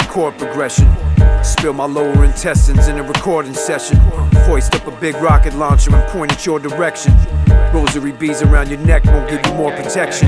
chord progression. Spill my lower intestines in a recording session. Hoist up a big rocket launcher and point it your direction. Rosary beads around your neck won't give you more protection.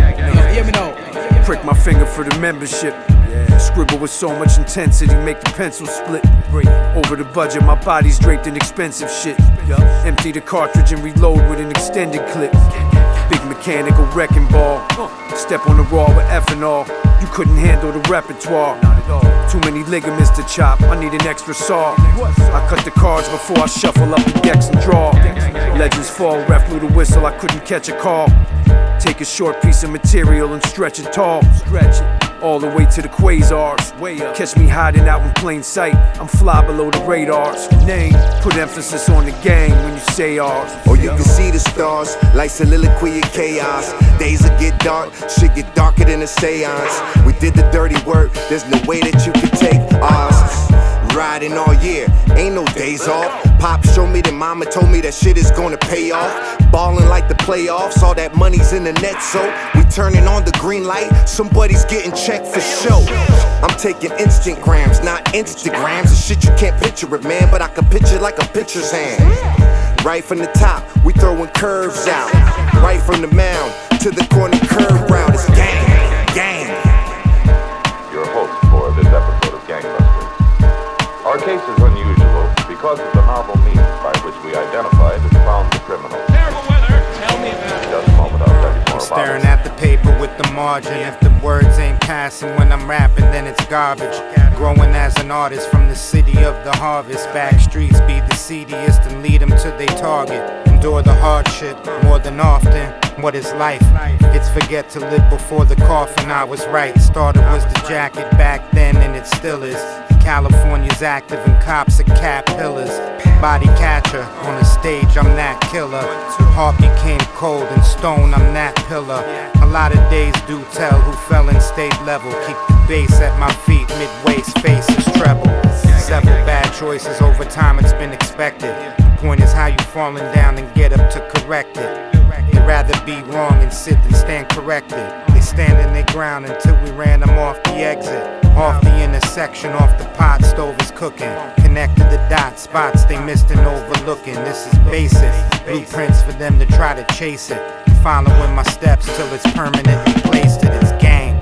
Prick my finger for the membership. Scribble with so much intensity, make the pencil split. Over the budget, my body's draped in expensive shit. Empty the cartridge and reload with an extended clip. Big mechanical wrecking ball. Step on the raw with ethanol. You couldn't handle the repertoire. Too many ligaments to chop, I need an extra saw. I cut the cards before I shuffle up the decks and draw. Legends fall, ref blew the whistle, I couldn't catch a call. Take a short piece of material and stretch it tall. All the way to the quasars. Catch me hiding out in plain sight, I'm fly below the radars. Name, put emphasis on the gang when you say ours. Or you can see the stars, like soliloquy of chaos. Days will get dark, shit get darker than a seance. We did the dirty work, there's no way that you could take ours. Riding all year, ain't no days off. Pop showed me that mama told me that shit is gonna pay off. Ballin' like the playoffs, all that money's in the net, so we turning on the green light, somebody's getting checked for show. I'm taking instant grams, not Instagrams. The shit you can't picture it, man, but I can picture like a pitcher's hand. Right from the top, we throwing curves out. Right from the mound to the corner curve route, it's gang, gang. Your host for this episode of Gangbusters. Our case is unusual because of the novel means by which we identified and found the criminal. Terrible weather! Tell me about it. Just a moment, I'll tell you more about Staring it. at the paper with the margin. If the words ain't passing when I'm rapping, then it's garbage. Growing as an artist from the city of the harvest. Back streets be the seediest and lead them to their target. Endure the hardship more than often. What is life? It's forget to live before the coffin. I was right. Starter was the jacket back then, and it still is. California's active and cops are cat pillars. Body catcher on the stage, I'm that killer. Heart became cold and stone, I'm that pillar. A lot of days do tell who fell in state level. Keep the bass at my feet, mid-waist, face is treble. Several bad choices over time, it's been expected. The point is how you falling down and get up to correct it. They'd rather be wrong and sit than stand corrected. They stand in their ground until we ran them off the exit. Off the intersection, off the pot, stove is cooking. Connected the dot spots they missed and overlooking. This is basic, blueprints for them to try to chase it. Following my steps till it's permanently placed it. It's gang.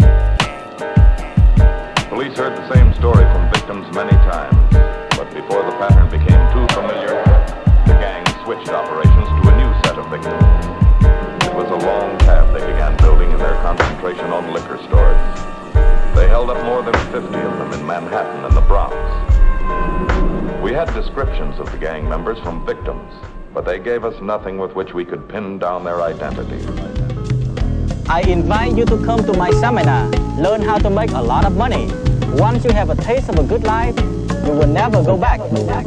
Police heard the same story from victims many times, but before the pattern became too familiar, the gang switched operations to a new set of victims. It was a long path they began building in their concentration on liquor stores. They held up more than 50 of them in Manhattan and the Bronx. We had descriptions of the gang members from victims, but they gave us nothing with which we could pin down their identity. I invite you to come to my seminar. Learn how to make a lot of money. Once you have a taste of a good life, you will never go back.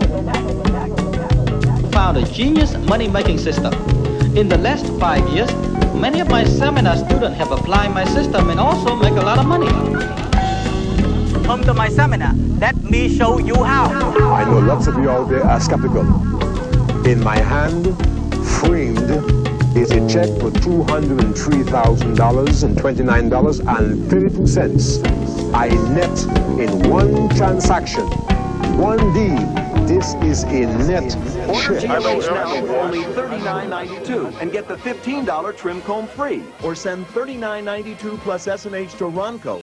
Found a genius money-making system. In the last 5 years, many of my seminar students have applied my system and also make a lot of money. Come to my seminar. Let me show you how. I know lots of you out there are skeptical. In my hand, framed, is a check for $203,000 and $29.32. I net in one transaction, one deal. This is a net check. Now for only $39.92 and get the $15 trim comb free, or send $39.92 plus S&H to Ronco.